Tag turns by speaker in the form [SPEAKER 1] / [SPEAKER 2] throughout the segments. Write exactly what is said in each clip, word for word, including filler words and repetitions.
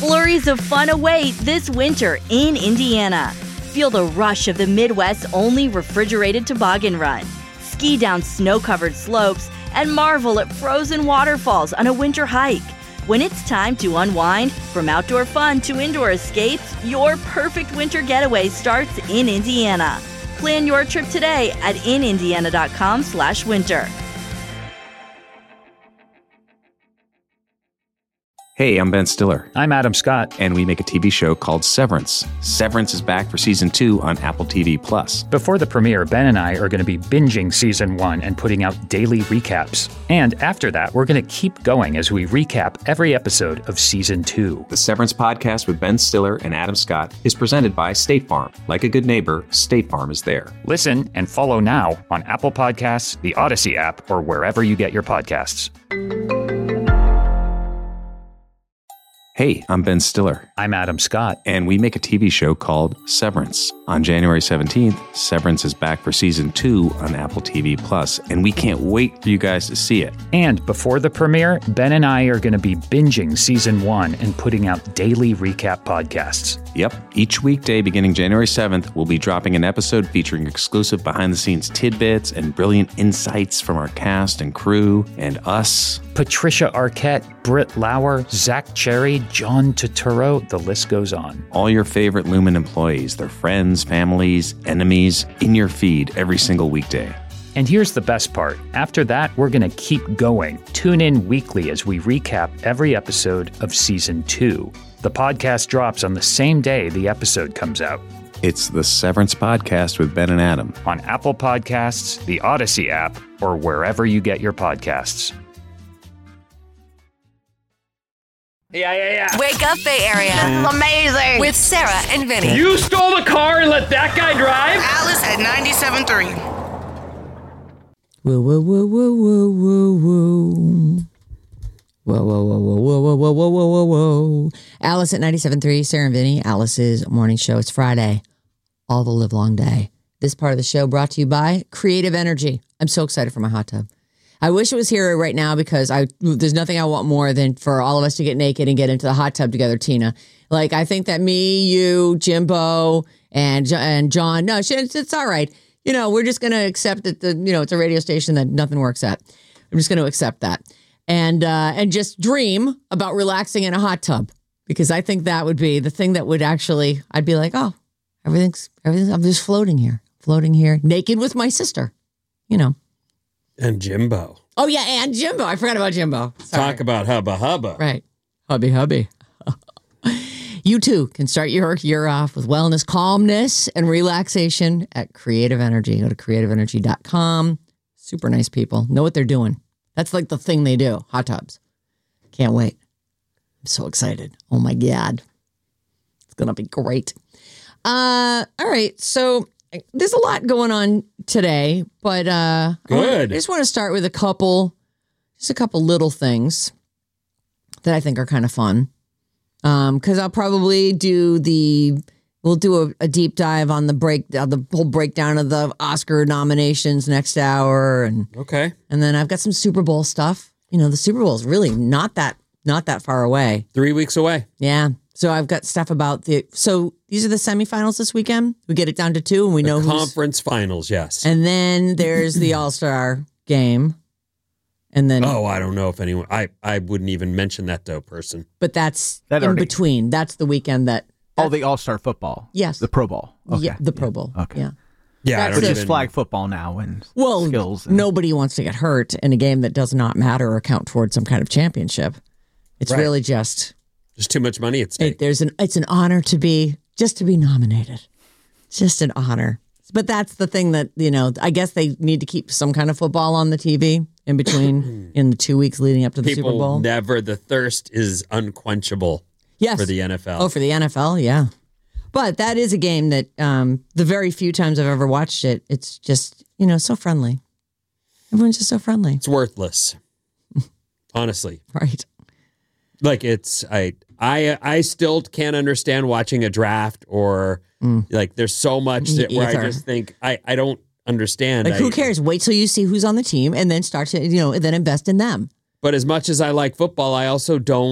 [SPEAKER 1] Flurries of fun await this winter in Indiana. Feel the rush of the Midwest's only refrigerated toboggan run. Ski down snow-covered slopes and marvel at frozen waterfalls on a winter hike. When it's time to unwind, from outdoor fun to indoor escapes, your perfect winter getaway starts in Indiana. Plan your trip today at in indiana dot com slash winter.
[SPEAKER 2] Hey, I'm Ben Stiller.
[SPEAKER 3] I'm Adam Scott.
[SPEAKER 2] And we make a T V show called Severance. Severance is back for season two on Apple T V Plus.
[SPEAKER 3] Before the premiere, Ben and I are going to be binging season one and putting out daily recaps. And after that, we're going to keep going as we recap every episode of season two.
[SPEAKER 2] The Severance podcast with Ben Stiller and Adam Scott is presented by State Farm. Like a good neighbor, State Farm is there.
[SPEAKER 3] Listen and follow now on Apple Podcasts, the Odyssey app, or wherever you get your podcasts.
[SPEAKER 2] Hey, I'm Ben Stiller.
[SPEAKER 3] I'm Adam Scott.
[SPEAKER 2] And we make a T V show called Severance. On January seventeenth, Severance is back for season two on Apple T V Plus, and we can't wait for you guys to see it.
[SPEAKER 3] And before the premiere, Ben and I are going to be binging season one and putting out daily recap podcasts.
[SPEAKER 2] Yep. Each weekday beginning January seventh, we'll be dropping an episode featuring exclusive behind-the-scenes tidbits and brilliant insights from our cast and crew and us.
[SPEAKER 3] Patricia Arquette, Britt Lauer, Zach Cherry, John Turturro, the list goes on.
[SPEAKER 2] All your favorite Lumen employees, their friends, families, enemies, in your feed every single weekday.
[SPEAKER 3] And here's the best part. After that, we're going to keep going. Tune in weekly as we recap every episode of season two. The podcast drops on the same day the episode comes out.
[SPEAKER 2] It's the Severance Podcast with Ben and Adam.
[SPEAKER 3] On Apple Podcasts, the Odyssey app, or wherever you get your podcasts.
[SPEAKER 4] Yeah, yeah, yeah.
[SPEAKER 5] Wake up, Bay Area.
[SPEAKER 6] This is amazing.
[SPEAKER 5] With Sarah and Vinny.
[SPEAKER 4] You stole the car and let that guy drive?
[SPEAKER 6] Alice at ninety-seven point three.
[SPEAKER 7] Woo, woo, woo, woo, woo, woo, woo. Whoa, whoa, whoa, whoa, whoa, whoa, whoa, whoa, whoa, whoa, whoa. Alice at ninety-seven point three, Sarah and Vinny, Alice's morning show. It's Friday, all the live long day. This part of the show brought to you by Creative Energy. I'm so excited for my hot tub. I wish it was here right now because I there's nothing I want more than for all of us to get naked and get into the hot tub together, Tina. Like, I think that me, you, Jimbo, and and John, no, it's, it's all right. You know, we're just going to accept that, the you know, it's a radio station that nothing works at. I'm just going to accept that. And uh, and just dream about relaxing in a hot tub, because I think that would be the thing that would actually, I'd be like, oh, everything's, everything's, I'm just floating here, floating here, naked with my sister, you know.
[SPEAKER 8] And Jimbo.
[SPEAKER 7] Oh, yeah, and Jimbo. I forgot about Jimbo. Sorry.
[SPEAKER 8] Talk about hubba hubba.
[SPEAKER 7] Right. Hubby, hubby. You too can start your year off with wellness, calmness, and relaxation at Creative Energy. Go to creative energy dot com. Super nice people. Know what they're doing. That's like the thing they do. Hot tubs. Can't wait. I'm so excited. Oh, my God. It's going to be great. Uh, all right. So there's a lot going on today, but uh,
[SPEAKER 8] good.
[SPEAKER 7] I just want to start with a couple, just a couple little things that I think are kind of fun. Um, because I'll probably do the, we'll do a, a deep dive on the break, uh, the whole breakdown of the Oscar nominations next hour, and
[SPEAKER 8] okay,
[SPEAKER 7] and then I've got some Super Bowl stuff. You know, the Super Bowl is really not that not that far away.
[SPEAKER 8] Three weeks away.
[SPEAKER 7] Yeah. So I've got stuff about the. So these are the semifinals this weekend. We get it down to two, and we
[SPEAKER 8] the
[SPEAKER 7] know
[SPEAKER 8] conference
[SPEAKER 7] who's,
[SPEAKER 8] finals. Yes.
[SPEAKER 7] And then there's the All-Star game. And then,
[SPEAKER 8] oh, I don't know if anyone, I, I wouldn't even mention that to a person.
[SPEAKER 7] But that's
[SPEAKER 9] that
[SPEAKER 7] in
[SPEAKER 9] already,
[SPEAKER 7] between. That's the weekend that.
[SPEAKER 9] Oh, the All-Star football.
[SPEAKER 7] Yes.
[SPEAKER 9] The Pro Bowl. Okay.
[SPEAKER 7] Yeah, the Pro Bowl.
[SPEAKER 9] Yeah. Okay.
[SPEAKER 7] Yeah.
[SPEAKER 8] Yeah,
[SPEAKER 7] That's
[SPEAKER 9] which
[SPEAKER 7] it.
[SPEAKER 9] is flag football now and
[SPEAKER 7] well,
[SPEAKER 9] skills. And,
[SPEAKER 7] nobody wants to get hurt in a game that does not matter or count towards some kind of championship. It's
[SPEAKER 8] right.
[SPEAKER 7] really just.
[SPEAKER 8] There's too much money at stake.
[SPEAKER 7] It, there's an. It's an honor to be, just to be nominated. It's just an honor. But that's the thing that, you know, I guess they need to keep some kind of football on the T V in between, in the two weeks leading up to the
[SPEAKER 8] People
[SPEAKER 7] Super Bowl.
[SPEAKER 8] Never, the thirst is unquenchable
[SPEAKER 7] yes.
[SPEAKER 8] for the N F L.
[SPEAKER 7] Oh, for the N F L, yeah. But that is a game that um, the very few times I've ever watched it, it's just, you know, so friendly. Everyone's just so friendly.
[SPEAKER 8] It's worthless. Honestly.
[SPEAKER 7] Right.
[SPEAKER 8] Like it's, I, I, I still can't understand watching a draft or mm. like there's so much that where I just think, I, I don't understand.
[SPEAKER 7] Like,
[SPEAKER 8] I,
[SPEAKER 7] who cares? Wait till you see who's on the team and then start to, you know, then invest in them.
[SPEAKER 8] But as much as I like football, I also don't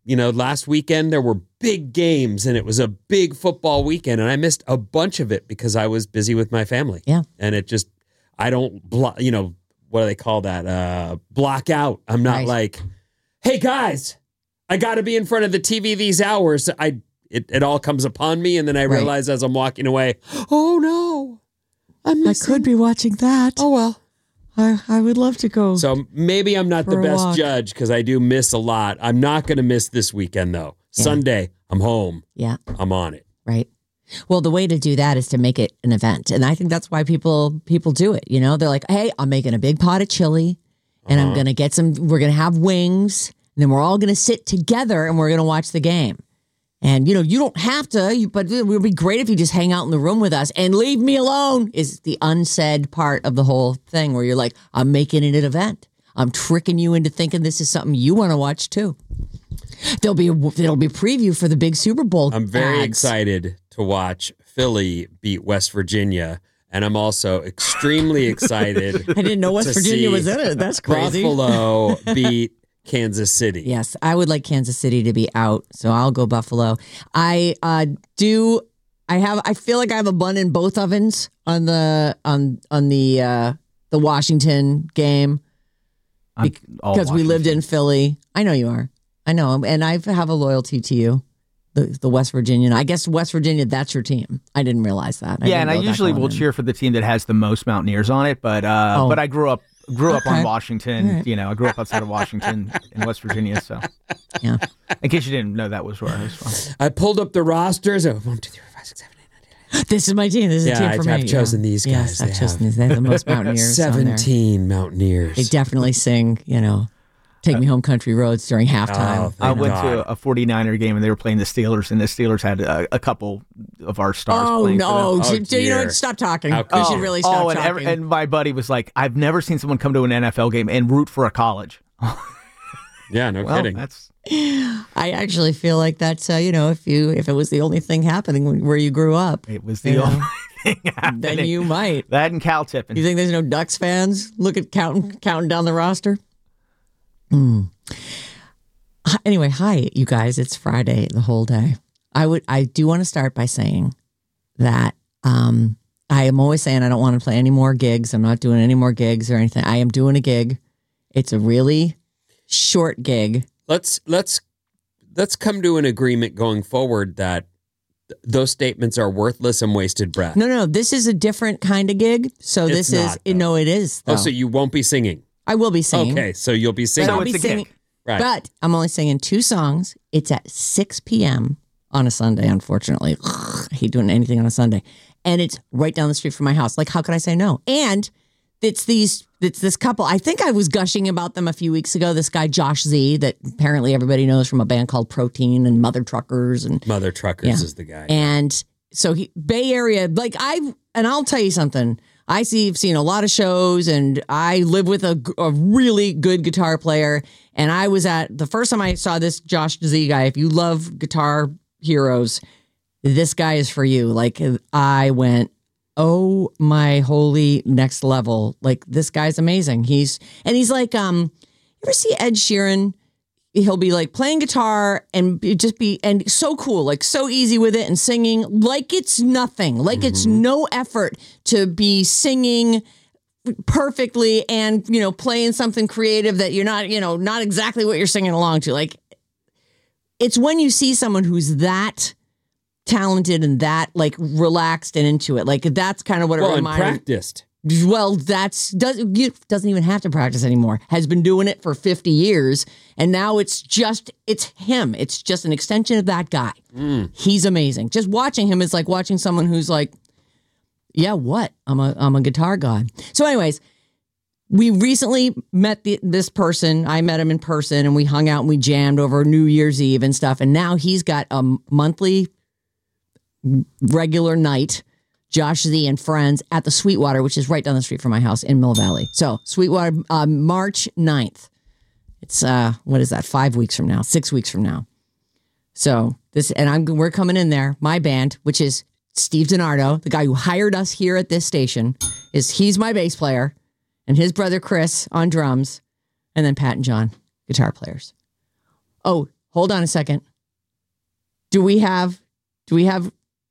[SPEAKER 8] you know, last weekend there were big games and it was a big football weekend and I missed a bunch of it because I was busy with my family.
[SPEAKER 7] Yeah.
[SPEAKER 8] And it just, I don't, blo- you know, what do they call that? Uh, block out. I'm not
[SPEAKER 7] Right.
[SPEAKER 8] like, hey guys, I got to be in front of the T V these hours. I it, it all comes upon me, and then I
[SPEAKER 7] Right.
[SPEAKER 8] realize as I'm walking away, oh no, I'm
[SPEAKER 7] I
[SPEAKER 8] missing.
[SPEAKER 7] could be watching that.
[SPEAKER 8] Oh well.
[SPEAKER 7] I, I would love to go.
[SPEAKER 8] So maybe I'm not the
[SPEAKER 7] For a
[SPEAKER 8] best
[SPEAKER 7] walk.
[SPEAKER 8] judge because I do miss a lot. I'm not going to miss this weekend though.
[SPEAKER 7] Yeah.
[SPEAKER 8] Sunday, I'm home.
[SPEAKER 7] Yeah.
[SPEAKER 8] I'm on it.
[SPEAKER 7] Right. Well, the way to do that is to make it an event. And I think that's why people people do it. You know, they're like, hey, I'm making a big pot of chili and
[SPEAKER 8] Uh-huh.
[SPEAKER 7] I'm going to get some, we're going to have wings and then we're all going to sit together and we're going to watch the game. And, you know, you don't have to, you- but it would be great if you just hang out in the room with us and leave me alone is the unsaid part of the whole thing where you're like, I'm making it an event. I'm tricking you into thinking this is something you want to watch too. There'll be a, there'll be a preview for the big Super Bowl.
[SPEAKER 8] I'm very
[SPEAKER 7] ads.
[SPEAKER 8] excited to watch Philly beat West Virginia. And I'm also extremely excited.
[SPEAKER 7] I didn't know West
[SPEAKER 8] to
[SPEAKER 7] Virginia
[SPEAKER 8] see
[SPEAKER 7] was in it. That's crazy.
[SPEAKER 8] Buffalo beat Kansas City.
[SPEAKER 7] Yes, I would like Kansas City to be out, so I'll go Buffalo. I uh, do. I have. I feel like I have a bun in both ovens on the on on the uh, the Washington game
[SPEAKER 9] I'm all
[SPEAKER 7] because we lived
[SPEAKER 9] Washington.
[SPEAKER 7] in Philly. I know you are. I know, and I have a loyalty to you, the the West Virginian. I guess West Virginia. That's your team. I didn't realize that.
[SPEAKER 9] Yeah,
[SPEAKER 7] didn't
[SPEAKER 9] and I
[SPEAKER 7] know that
[SPEAKER 9] usually
[SPEAKER 7] going
[SPEAKER 9] will
[SPEAKER 7] in.
[SPEAKER 9] cheer for the team that has the most Mountaineers on it, but uh,
[SPEAKER 7] Oh.
[SPEAKER 9] but I grew up grew up
[SPEAKER 7] Okay.
[SPEAKER 9] on Washington.
[SPEAKER 7] All right.
[SPEAKER 9] You know, I grew up outside of Washington in West Virginia. So,
[SPEAKER 7] Yeah.
[SPEAKER 9] in case you didn't know, that was where I was from.
[SPEAKER 8] I pulled up the rosters. Oh, one, two, three, four, five, six, seven, eight, nine, ten.
[SPEAKER 7] This is my team. This is
[SPEAKER 8] Yeah,
[SPEAKER 7] a team
[SPEAKER 8] I-
[SPEAKER 7] for me.
[SPEAKER 8] I've chosen
[SPEAKER 7] yeah.
[SPEAKER 8] these
[SPEAKER 7] Yes,
[SPEAKER 8] guys.
[SPEAKER 7] I've
[SPEAKER 8] They
[SPEAKER 7] chosen
[SPEAKER 8] have
[SPEAKER 7] these. They have the most Mountaineers on there.
[SPEAKER 8] seventeen Mountaineers.
[SPEAKER 7] They definitely sing, you know, Take Me Home Country Roads during halftime.
[SPEAKER 8] Oh,
[SPEAKER 9] I
[SPEAKER 8] thank
[SPEAKER 9] went
[SPEAKER 8] God.
[SPEAKER 9] to a 49er game and they were playing the Steelers, and the Steelers had a, a couple of our stars
[SPEAKER 7] Oh,
[SPEAKER 9] playing
[SPEAKER 7] no.
[SPEAKER 9] for them.
[SPEAKER 8] Oh,
[SPEAKER 7] So, you know
[SPEAKER 8] dear.
[SPEAKER 7] what? Stop talking.
[SPEAKER 8] How
[SPEAKER 7] We
[SPEAKER 8] could
[SPEAKER 7] should
[SPEAKER 8] you?
[SPEAKER 7] really stop
[SPEAKER 9] Oh, and,
[SPEAKER 7] talking.
[SPEAKER 9] every, and my buddy was like, I've never seen someone come to an N F L game and root for a college.
[SPEAKER 8] Yeah, no
[SPEAKER 9] Well,
[SPEAKER 8] kidding.
[SPEAKER 9] that's
[SPEAKER 7] I actually feel like that's, uh, you know, if you if it was the only thing happening when- where you grew up,
[SPEAKER 9] it was the
[SPEAKER 7] You
[SPEAKER 9] only
[SPEAKER 7] know,
[SPEAKER 9] thing happening.
[SPEAKER 7] then you might.
[SPEAKER 9] That and Cal tipping.
[SPEAKER 7] You think there's no Ducks fans? Look at counting counting down the roster. Hmm. Hi- Anyway, hi, you guys. It's Friday the whole day. I would. I do want to start by saying that um, I am always saying I don't want to play any more gigs. I'm not doing any more gigs or anything. I am doing a gig. It's a really short gig.
[SPEAKER 8] let's let's let's come to an agreement going forward that th- those statements are worthless and wasted breath.
[SPEAKER 7] No, no, this is a different kind of gig. So
[SPEAKER 8] It's
[SPEAKER 7] this
[SPEAKER 8] not,
[SPEAKER 7] is
[SPEAKER 8] though.
[SPEAKER 7] no, it is. Though.
[SPEAKER 8] Oh, so you won't be singing?
[SPEAKER 7] I will be singing.
[SPEAKER 8] Okay, so you'll be
[SPEAKER 7] But
[SPEAKER 8] singing.
[SPEAKER 7] I'll
[SPEAKER 9] it's
[SPEAKER 7] be
[SPEAKER 9] a gig.
[SPEAKER 7] singing.
[SPEAKER 8] Right.
[SPEAKER 7] But I'm only singing two songs. It's at six p.m. on a Sunday, unfortunately. I hate doing anything on a Sunday. And it's right down the street from my house. Like, how could I say no? And it's these, it's this couple. I think I was gushing about them a few weeks ago. This guy, Josh Z, that apparently everybody knows from a band called Protein and Mother Truckers. And
[SPEAKER 8] Mother Truckers
[SPEAKER 7] Yeah.
[SPEAKER 8] is the guy.
[SPEAKER 7] and so he, Bay Area, like I, and I'll tell you something. I see, I've seen a lot of shows, and I live with a, a really good guitar player. And I was at the first time I saw this Josh Z guy. If you love guitar heroes, this guy is for you. Like I went, oh my holy next level! Like this guy's amazing. He's and he's like, um, you ever see Ed Sheeran? He'll be like playing guitar and be- just be and so cool, like so easy with it and singing like it's nothing, like it's no effort to be singing perfectly and, you know, playing something creative that you're not, you know, not exactly what you're singing along to. Like it's when you see someone who's that talented and that like relaxed and into it. Like that's kind of what it
[SPEAKER 8] well, and
[SPEAKER 7] reminded.
[SPEAKER 8] practiced.
[SPEAKER 7] Well, that's does you doesn't even have to practice anymore. Has been doing it for fifty years, and now it's just it's him. It's just an extension of that guy. He's amazing. Just watching him is like watching someone who's like, yeah, what? I'm a I'm a guitar god. So, anyways, we recently met the, this person. I met him in person, and we hung out and we jammed over New Year's Eve and stuff. And now he's got a monthly, regular night. Josh Z and friends at the Sweetwater, which is right down the street from my house in Mill Valley. So Sweetwater, uh, March ninth. It's, uh, what is that? Five weeks from now, six weeks from now. So this, and I'm, we're coming in there. My band, which is Steve DiNardo, the guy who hired us here at this station, is he's my bass player, and his brother Chris on drums, and then Pat and John, guitar players. Oh, hold on a second. Do we have, do we have,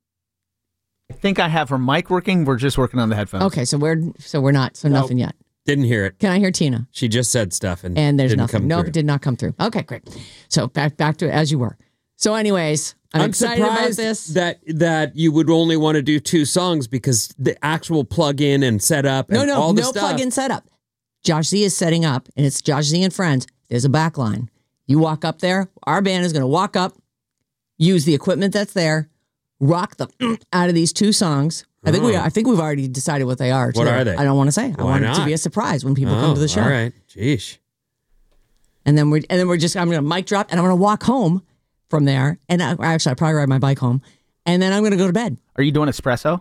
[SPEAKER 9] I think I have her mic working. We're just working on the headphones.
[SPEAKER 7] okay, so we're, so we're not, so
[SPEAKER 8] No.
[SPEAKER 7] nothing yet.
[SPEAKER 8] Didn't hear it.
[SPEAKER 7] Can I hear Tina?
[SPEAKER 8] She just said stuff and
[SPEAKER 7] And there's
[SPEAKER 8] didn't
[SPEAKER 7] nothing.
[SPEAKER 8] come
[SPEAKER 7] Nope,
[SPEAKER 8] through.
[SPEAKER 7] it did not come through. Okay, great. So back back to it as you were. So anyways, I'm,
[SPEAKER 8] I'm
[SPEAKER 7] excited about
[SPEAKER 8] surprised
[SPEAKER 7] this.
[SPEAKER 8] that that you would only want to do two songs because the actual plug-in and setup and
[SPEAKER 7] No, no,
[SPEAKER 8] all the
[SPEAKER 7] no
[SPEAKER 8] stuff.
[SPEAKER 7] plug-in setup. Josh Z is setting up, and it's Josh Z and friends. There's a back line. You walk up there. Our band is going to walk up, use the equipment that's there, rock the out of these two songs. I think
[SPEAKER 8] Oh.
[SPEAKER 7] we, I think we've already decided what they are.
[SPEAKER 8] What
[SPEAKER 7] too.
[SPEAKER 8] are they?
[SPEAKER 7] I don't want to say. I
[SPEAKER 8] Why
[SPEAKER 7] want it to
[SPEAKER 8] not?
[SPEAKER 7] be a surprise when people
[SPEAKER 8] Oh,
[SPEAKER 7] come to the show.
[SPEAKER 8] All right. Jeez.
[SPEAKER 7] And then we're and then we're just I'm going to mic drop, and I'm going to walk home from there. And I, actually, I probably ride my bike home, and then I'm going to go to bed.
[SPEAKER 9] Are you doing espresso?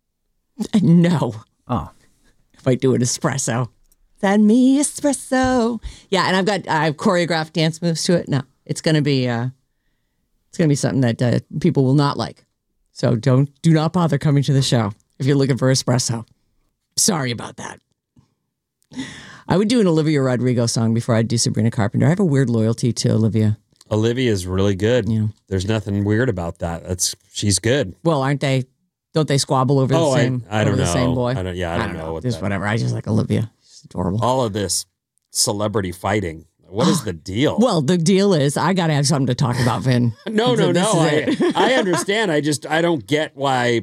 [SPEAKER 7] No.
[SPEAKER 9] Oh.
[SPEAKER 7] If I do an espresso. Send me espresso. Yeah, and I've got I've choreographed dance moves to it. No, it's gonna be uh, it's gonna be something that uh, people will not like. So don't do not bother coming to the show if you're looking for espresso. Sorry about that. I would do an Olivia Rodrigo song before I'd do Sabrina Carpenter. I have a weird loyalty to Olivia.
[SPEAKER 8] Olivia's really good.
[SPEAKER 7] Yeah.
[SPEAKER 8] There's nothing weird about that. That's she's good.
[SPEAKER 7] Well, aren't they? Don't they squabble over
[SPEAKER 8] Oh,
[SPEAKER 7] the
[SPEAKER 8] I-
[SPEAKER 7] same?
[SPEAKER 8] I don't
[SPEAKER 7] over the
[SPEAKER 8] know.
[SPEAKER 7] same boy.
[SPEAKER 8] I don't- yeah, I don't know what
[SPEAKER 7] Just
[SPEAKER 8] that-
[SPEAKER 7] whatever. I just like Olivia. She's adorable.
[SPEAKER 8] All of this celebrity fighting. What is the deal?
[SPEAKER 7] Well, the deal is I got to have something to talk about, Vin.
[SPEAKER 8] no,
[SPEAKER 7] So
[SPEAKER 8] no,
[SPEAKER 7] this
[SPEAKER 8] no.
[SPEAKER 7] is it.
[SPEAKER 8] I, I understand. I just I don't get why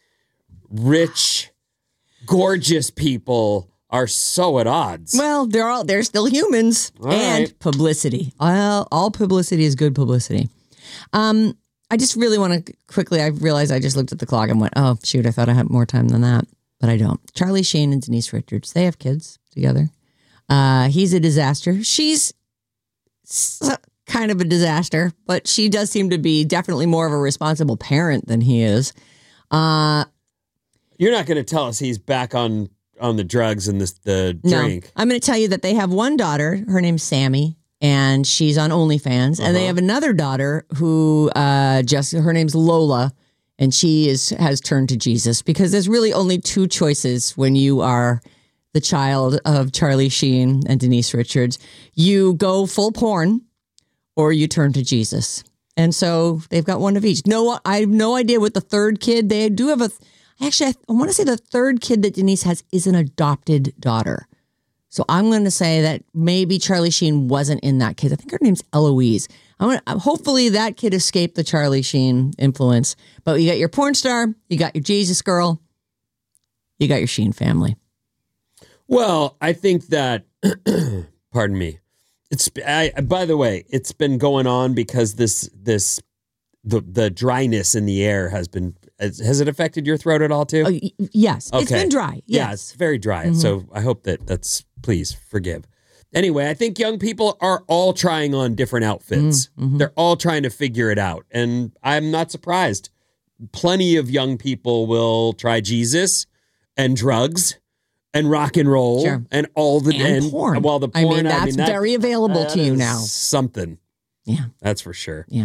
[SPEAKER 8] rich, gorgeous people are so at odds.
[SPEAKER 7] Well, they're all they're still humans.
[SPEAKER 8] All
[SPEAKER 7] and
[SPEAKER 8] right.
[SPEAKER 7] publicity. All, all publicity is good publicity. Um, I just really want to quickly. I realized I just looked at the clock and went, "Oh shoot! I thought I had more time than that, but I don't." Charlie Sheen and Denise Richards. They have kids together. Uh, he's a disaster. She's s- kind of a disaster, but she does seem to be definitely more of a responsible parent than he is. Uh,
[SPEAKER 8] You're not going to tell us he's back on on the drugs and this the
[SPEAKER 7] No,
[SPEAKER 8] drink.
[SPEAKER 7] I'm going to tell you that they have one daughter. Her name's Sammy, and she's on OnlyFans. And they
[SPEAKER 8] Uh-huh.
[SPEAKER 7] have another daughter who uh, just her name's Lola, and she is has turned to Jesus because there's really only two choices when you are the child of Charlie Sheen and Denise Richards. You go full porn, or you turn to Jesus. And so they've got one of each. No, I have no idea what the third kid. They do have a. Actually, I, I want to say the third kid that Denise has is an adopted daughter. So I'm going to say that maybe Charlie Sheen wasn't in that kid. I think her name's Eloise. I'm gonna, hopefully that kid escaped the Charlie Sheen influence. But you got your porn star, you got your Jesus girl, you got your Sheen family.
[SPEAKER 8] Well, I think that, pardon me. It's I, by the way, it's been going on because this this the the dryness in the air has been has, has it affected your throat at all too?
[SPEAKER 7] Oh, y- yes, it's
[SPEAKER 8] Okay.
[SPEAKER 7] been dry.
[SPEAKER 8] Yeah,
[SPEAKER 7] Yes.
[SPEAKER 8] it's very dry. So I hope that that's please forgive. Anyway, I think young people are all trying on different outfits. They're all trying to figure it out, and I'm not surprised. Plenty of young people will try Jesus and drugs and rock and roll
[SPEAKER 7] Sure.
[SPEAKER 8] and all the
[SPEAKER 7] And porn.
[SPEAKER 8] Well, the
[SPEAKER 7] I
[SPEAKER 8] porn.
[SPEAKER 7] mean, that's
[SPEAKER 8] that-
[SPEAKER 7] very available
[SPEAKER 8] that
[SPEAKER 7] to you
[SPEAKER 8] is
[SPEAKER 7] now.
[SPEAKER 8] Something.
[SPEAKER 7] Yeah.
[SPEAKER 8] That's for sure.
[SPEAKER 7] Yeah.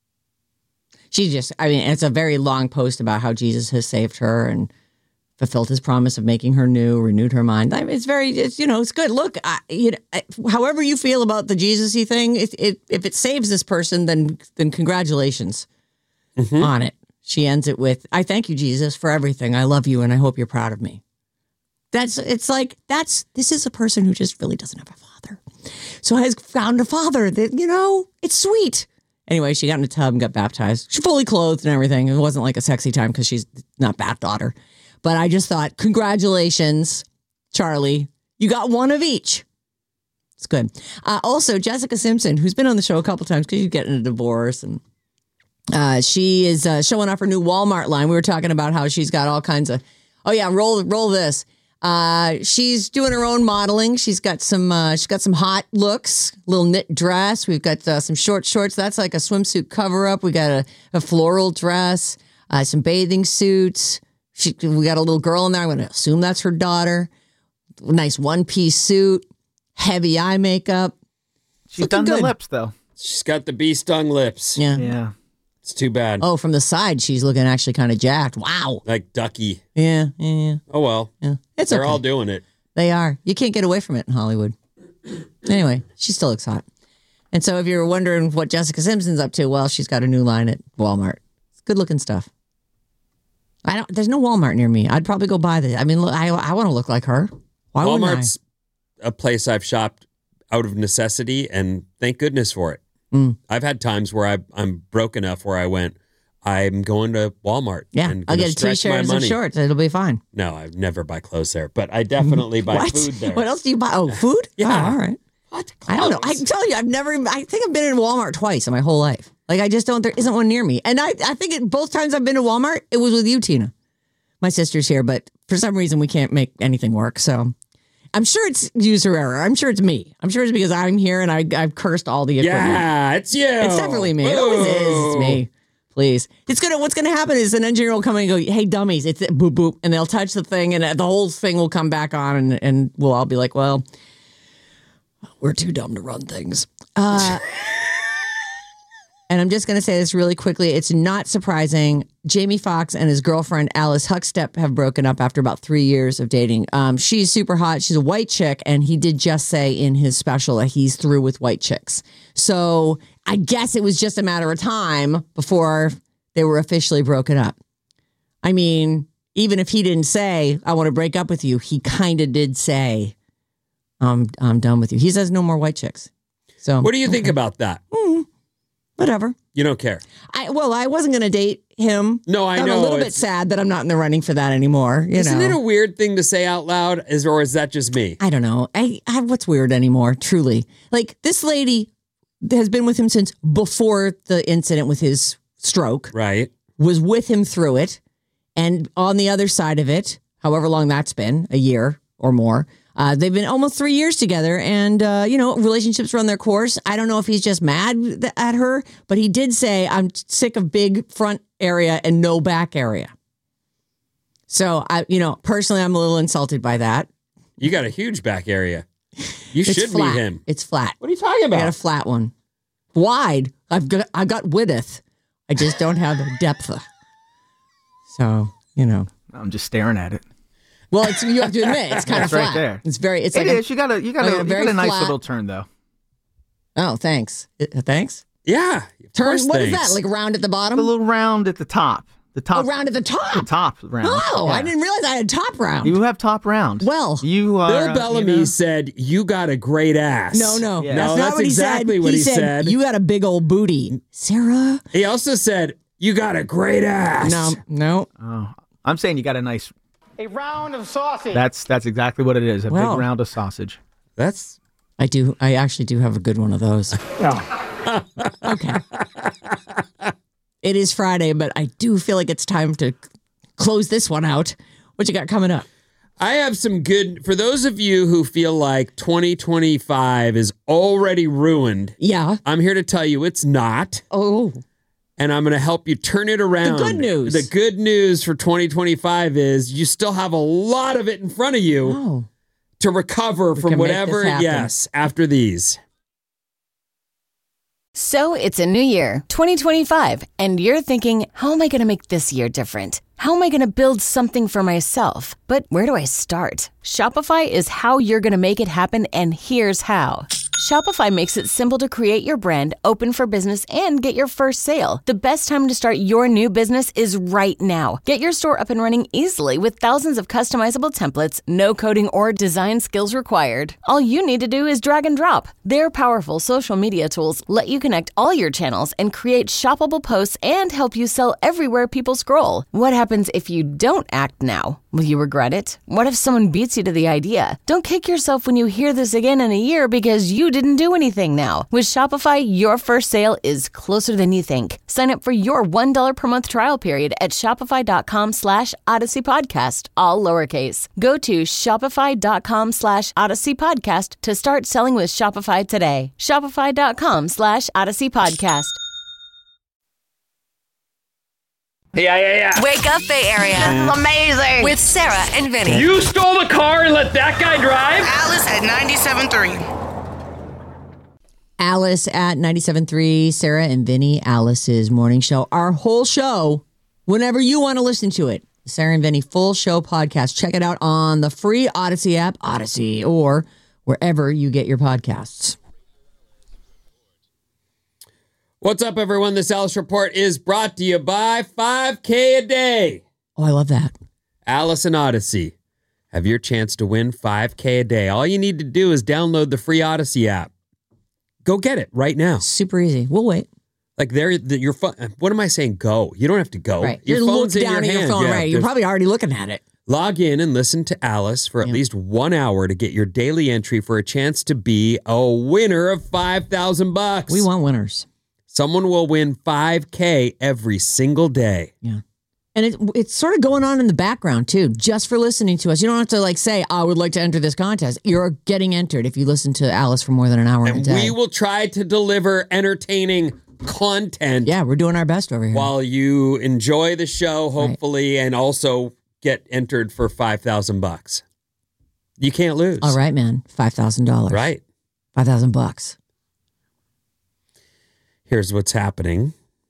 [SPEAKER 7] She just, I mean, it's a very long post about how Jesus has saved her and fulfilled his promise of making her new, renewed her mind. I mean, it's very, it's, you know, it's good. Look, I, you know, I- however you feel about the Jesus-y thing, it, it, if it saves this person, then, then congratulations on it. She ends it with, I thank you, Jesus, for everything. I love you and I hope you're proud of me. That's, it's like, that's, this is a person who just really doesn't have a father. So has found a father that, you know, it's sweet. Anyway, she got in a tub and got baptized. She's fully clothed and everything. It wasn't like a sexy time because she's not bath daughter. But I just thought, congratulations, Charlie. You got one of each. It's good. Uh, also, Jessica Simpson, who's been on the show a couple times because she's getting a divorce. And uh, she is uh, showing off her new Walmart line. We were talking about how she's got all kinds of, oh yeah, roll roll this. Uh, she's doing her own modeling. She's got some, uh, she's got some hot looks, little knit dress. We've got uh, some short shorts. That's like a swimsuit cover up. We got a, a floral dress, uh, some bathing suits. She, we got a little girl in there. I'm going to assume that's her daughter. Nice one piece suit, heavy eye makeup.
[SPEAKER 9] She's
[SPEAKER 7] Looking
[SPEAKER 9] done
[SPEAKER 7] good.
[SPEAKER 9] the lips though.
[SPEAKER 8] She's got the bee stung lips.
[SPEAKER 7] Yeah.
[SPEAKER 9] Yeah.
[SPEAKER 8] It's too bad.
[SPEAKER 7] Oh, from the side, she's looking actually kind of jacked. Wow.
[SPEAKER 8] Like Ducky.
[SPEAKER 7] Yeah, yeah, yeah.
[SPEAKER 8] Oh well.
[SPEAKER 7] yeah. It's
[SPEAKER 8] They're
[SPEAKER 7] okay.
[SPEAKER 8] all doing it.
[SPEAKER 7] They are. You can't get away from it in Hollywood. Anyway, she still looks hot. And so if you're wondering what Jessica Simpson's up to, well, she's got a new line at Walmart. It's good looking stuff. I don't. There's no Walmart near me. I'd probably go buy this. I mean, look, I I want to look like her. Why
[SPEAKER 8] Walmart's
[SPEAKER 7] wouldn't I?
[SPEAKER 8] a place I've shopped out of necessity, and thank goodness for it.
[SPEAKER 7] Mm.
[SPEAKER 8] I've had times where I, I'm broke enough where I went, I'm going to Walmart.
[SPEAKER 7] Yeah,
[SPEAKER 8] and
[SPEAKER 7] I'll
[SPEAKER 8] gonna
[SPEAKER 7] get a
[SPEAKER 8] stretch
[SPEAKER 7] t-shirt
[SPEAKER 8] my
[SPEAKER 7] and some
[SPEAKER 8] money.
[SPEAKER 7] shorts. It'll be fine.
[SPEAKER 8] No, I never buy clothes there, but I definitely buy
[SPEAKER 7] What?
[SPEAKER 8] food there.
[SPEAKER 7] What else do you buy? Oh, food?
[SPEAKER 8] Yeah.
[SPEAKER 7] Oh, all right.
[SPEAKER 8] What?
[SPEAKER 7] I don't know. I can tell you, I've never, I think I've been in Walmart twice in my whole life. Like, I just don't, there isn't one near me. And I, I think it, both times I've been to Walmart, it was with you, Tina. My sister's here, but for some reason we can't make anything work. So I'm sure it's user error. I'm sure it's me. I'm sure it's because I'm here and I, I've cursed all the equipment.
[SPEAKER 8] Yeah, it's you.
[SPEAKER 7] It's definitely me. It always is. It's me. Please. It's gonna. What's gonna happen is an engineer will come in and go, "Hey, dummies!" It's boop boop, and they'll touch the thing, and the whole thing will come back on, and, and we'll all be like, "Well, we're too dumb to run things." Uh, and I'm just gonna say this really quickly. It's not surprising. Jamie Foxx and his girlfriend Alice Huckstep have broken up after about three years of dating. Um, she's super hot. She's a white chick, and he did just say in his special that he's through with white chicks. So I guess it was just a matter of time before they were officially broken up. I mean, even if he didn't say, I want to break up with you, he kind of did say, I'm, I'm done with you. He says no more white chicks. So
[SPEAKER 8] What do you think about that?
[SPEAKER 7] Mm, whatever.
[SPEAKER 8] You don't care.
[SPEAKER 7] I Well, I wasn't going to date him.
[SPEAKER 8] No, I
[SPEAKER 7] I'm
[SPEAKER 8] know.
[SPEAKER 7] a little bit
[SPEAKER 8] It's-
[SPEAKER 7] sad that I'm not in the running for that anymore. You
[SPEAKER 8] Isn't
[SPEAKER 7] know?
[SPEAKER 8] it a weird thing to say out loud, is, or is that just me?
[SPEAKER 7] I don't know. I, I what's weird anymore, truly. Like, this lady has been with him since before the incident with his stroke.
[SPEAKER 8] Right.
[SPEAKER 7] Was with him through it. And on the other side of it, however long that's been, a year or more, uh, they've been almost three years together. And, uh, you know, relationships run their course. I don't know if he's just mad th- at her, but he did say, I'm sick of big front area and no back area. So, I, you know, personally, I'm a little insulted by that.
[SPEAKER 8] You got a huge back area. You
[SPEAKER 7] It's
[SPEAKER 8] should
[SPEAKER 7] flat.
[SPEAKER 8] meet him.
[SPEAKER 7] It's flat.
[SPEAKER 8] What are you talking
[SPEAKER 7] I got
[SPEAKER 8] about?
[SPEAKER 7] a flat one. Wide. I've got I got width. I just don't have depth. So, you know.
[SPEAKER 9] I'm just staring at it.
[SPEAKER 7] Well, it's, you have to admit, it's kind of
[SPEAKER 9] It's right
[SPEAKER 7] flat.
[SPEAKER 9] there.
[SPEAKER 7] It's very, it's
[SPEAKER 9] It
[SPEAKER 7] like
[SPEAKER 9] is. You got a you got
[SPEAKER 7] like
[SPEAKER 9] a,
[SPEAKER 7] a
[SPEAKER 9] you
[SPEAKER 7] very
[SPEAKER 9] got a nice
[SPEAKER 7] flat-
[SPEAKER 9] little turn though.
[SPEAKER 7] A, oh, thanks. Uh, thanks.
[SPEAKER 8] Yeah. Of
[SPEAKER 7] Turn,
[SPEAKER 8] course,
[SPEAKER 7] what is
[SPEAKER 8] thanks.
[SPEAKER 7] that? Like round at the bottom?
[SPEAKER 9] A little round at the top. The top.
[SPEAKER 7] Oh, round at the top.
[SPEAKER 9] The top round.
[SPEAKER 7] Oh, I
[SPEAKER 9] Yeah.
[SPEAKER 7] didn't realize I had top round.
[SPEAKER 9] You have top round.
[SPEAKER 7] Well,
[SPEAKER 9] you are.
[SPEAKER 8] Bill
[SPEAKER 9] uh,
[SPEAKER 8] Bellamy
[SPEAKER 9] you know,
[SPEAKER 8] said, you got a great ass.
[SPEAKER 7] no, no.
[SPEAKER 9] Yeah.
[SPEAKER 7] That's
[SPEAKER 8] No,
[SPEAKER 7] not
[SPEAKER 8] that's
[SPEAKER 7] what he
[SPEAKER 8] exactly
[SPEAKER 7] said.
[SPEAKER 8] what he
[SPEAKER 7] said,
[SPEAKER 8] said.
[SPEAKER 7] You got a big old booty. Sarah?
[SPEAKER 8] He also said, you got a great ass.
[SPEAKER 7] No, no.
[SPEAKER 9] Oh, I'm saying you got a nice.
[SPEAKER 4] A round of sausage.
[SPEAKER 9] That's that's exactly what it is. A
[SPEAKER 7] Wow.
[SPEAKER 9] big round of sausage.
[SPEAKER 8] That's
[SPEAKER 7] I do. I actually do have a good one of those.
[SPEAKER 4] No.
[SPEAKER 7] Okay. It is Friday, but I do feel like it's time to close this one out. What you got coming up?
[SPEAKER 8] I have some good, for those of you who feel like twenty twenty-five is already ruined,
[SPEAKER 7] Yeah.
[SPEAKER 8] I'm here to tell you it's not.
[SPEAKER 7] Oh.
[SPEAKER 8] And I'm going to help you turn it around.
[SPEAKER 7] The good news.
[SPEAKER 8] The good news for twenty twenty-five is you still have a lot of it in front of you
[SPEAKER 7] Oh.
[SPEAKER 8] to recover
[SPEAKER 7] We
[SPEAKER 8] from
[SPEAKER 7] can make
[SPEAKER 8] whatever,
[SPEAKER 7] this happen.
[SPEAKER 8] yes, after these.
[SPEAKER 5] So it's a new year, twenty twenty-five, and you're thinking, how am I going to make this year different? How am I going to build something for myself? But where do I start? Shopify is how you're going to make it happen, and here's how. Shopify makes it simple to create your brand, open for business, and get your first sale. The best time to start your new business is right now. Get your store up and running easily with thousands of customizable templates, no coding or design skills required. All you need to do is drag and drop. Their powerful social media tools let you connect all your channels and create shoppable posts and help you sell everywhere people scroll. What happens if you don't act now? Will you regret it? What if someone beats you to the idea? Don't kick yourself when you hear this again in a year because you didn't do anything now. With Shopify, your first sale is closer than you think. Sign up for your one dollar per month trial period at shopify.com slash Odyssey Podcast, all lowercase. Go to shopify.com slash Odyssey Podcast to start selling with Shopify today. Shopify.com slash Odyssey Podcast.
[SPEAKER 4] Yeah, yeah, yeah.
[SPEAKER 5] Wake up, Bay Area.
[SPEAKER 6] Amazing.
[SPEAKER 5] With Sarah and Vinny.
[SPEAKER 4] You stole the car and let that guy drive?
[SPEAKER 6] Alice at ninety-seven point three.
[SPEAKER 7] Alice at ninety-seven point three, Sarah and Vinny, Alice's morning show. Our whole show, whenever you want to listen to it, Sarah and Vinny full show podcast. Check it out on the free Odyssey app, Odyssey, or wherever you get your podcasts.
[SPEAKER 8] What's up, everyone? This Alice Report is brought to you by five K a day.
[SPEAKER 7] Oh, I love that.
[SPEAKER 8] Alice and Odyssey. Have your chance to win five K a day. All you need to do is download the free Odyssey app. Go get it right now.
[SPEAKER 7] Super easy. We'll wait.
[SPEAKER 8] Like there, the, your phone. What am I saying? Go. You don't have to go.
[SPEAKER 7] Right.
[SPEAKER 8] Your
[SPEAKER 7] Just
[SPEAKER 8] phone's
[SPEAKER 7] look
[SPEAKER 8] in
[SPEAKER 7] down
[SPEAKER 8] your
[SPEAKER 7] at your
[SPEAKER 8] hand.
[SPEAKER 7] phone,
[SPEAKER 8] Yeah,
[SPEAKER 7] right? You're
[SPEAKER 8] there's-
[SPEAKER 7] probably already looking at it.
[SPEAKER 8] Log in and listen to Alice for at
[SPEAKER 7] Yeah.
[SPEAKER 8] least one hour to get your daily entry for a chance to be a winner of five thousand bucks.
[SPEAKER 7] We want winners.
[SPEAKER 8] Someone will win five K every single day.
[SPEAKER 7] Yeah. And it, it's sort of going on in the background, too, just for listening to us. You don't have to, like, say, I would like to enter this contest. You're getting entered if you listen to Alice for more than an hour a
[SPEAKER 8] And
[SPEAKER 7] day.
[SPEAKER 8] we will try to deliver entertaining content.
[SPEAKER 7] Yeah, we're doing our best over here.
[SPEAKER 8] While you enjoy the show, hopefully, right. and also get entered for five thousand bucks. You can't lose.
[SPEAKER 7] All right, man. five thousand dollars.
[SPEAKER 8] Right.
[SPEAKER 7] five thousand bucks.
[SPEAKER 8] Here's what's happening.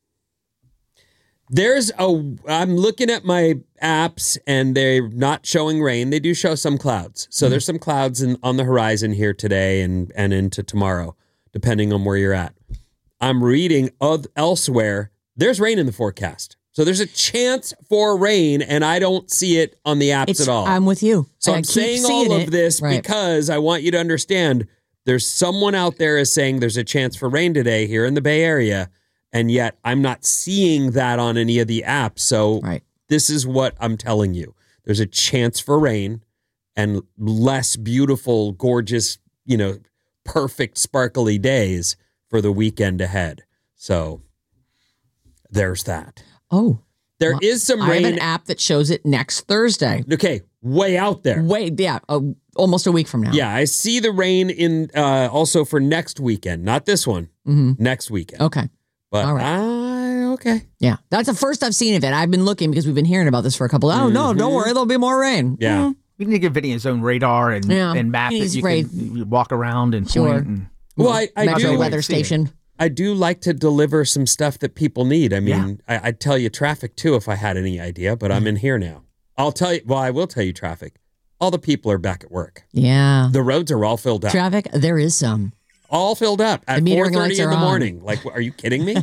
[SPEAKER 8] There's a, I'm looking at my apps and they're not showing rain. They do show some clouds. So mm-hmm. there's some clouds in, on the horizon here today and, and into tomorrow, depending on where you're at. I'm reading of elsewhere. There's rain in the forecast. So there's a chance for rain and I don't see it on the apps
[SPEAKER 7] It's,
[SPEAKER 8] at all.
[SPEAKER 7] I'm with you.
[SPEAKER 8] So
[SPEAKER 7] I
[SPEAKER 8] I'm
[SPEAKER 7] keep
[SPEAKER 8] saying all of
[SPEAKER 7] it.
[SPEAKER 8] this
[SPEAKER 7] right.
[SPEAKER 8] because I want you to understand there's someone out there is saying there's a chance for rain today here in the Bay Area. And yet I'm not seeing that on any of the apps. So
[SPEAKER 7] right.
[SPEAKER 8] this is what I'm telling you. There's a chance for rain and less beautiful, gorgeous, you know, perfect, sparkly days for the weekend ahead. So there's that.
[SPEAKER 7] Oh.
[SPEAKER 8] There
[SPEAKER 7] well,
[SPEAKER 8] is some rain.
[SPEAKER 7] I have an app that shows it next Thursday.
[SPEAKER 8] Okay. Way out there.
[SPEAKER 7] Way, yeah. Uh, almost a week from now.
[SPEAKER 8] Yeah. I see the rain in uh, also for next weekend. Not this one.
[SPEAKER 7] Mm-hmm.
[SPEAKER 8] Next weekend.
[SPEAKER 7] Okay.
[SPEAKER 8] But
[SPEAKER 7] all right.
[SPEAKER 8] uh, okay.
[SPEAKER 7] Yeah. That's the first I've seen of it. I've been looking because we've been hearing about this for a couple of, oh, mm-hmm. no, don't worry. There'll be more rain.
[SPEAKER 8] Yeah.
[SPEAKER 7] Mm-hmm.
[SPEAKER 9] You need to give Vinny his own radar and,
[SPEAKER 7] yeah.
[SPEAKER 9] and map that you
[SPEAKER 7] right.
[SPEAKER 9] can you walk around and
[SPEAKER 7] sure.
[SPEAKER 9] point. And,
[SPEAKER 8] well, I, I
[SPEAKER 7] Metro
[SPEAKER 8] do.
[SPEAKER 7] weather station.
[SPEAKER 8] I do like to deliver some stuff that people need. I mean,
[SPEAKER 9] Yeah.
[SPEAKER 8] I, I'd tell you traffic too if I had any idea, but I'm in here now. I'll tell you, well, I will tell you traffic. All the people are back at work.
[SPEAKER 7] Yeah.
[SPEAKER 8] The roads are all filled up.
[SPEAKER 7] Traffic, there is some.
[SPEAKER 8] All filled up at four thirty in the morning. Like, are you kidding me?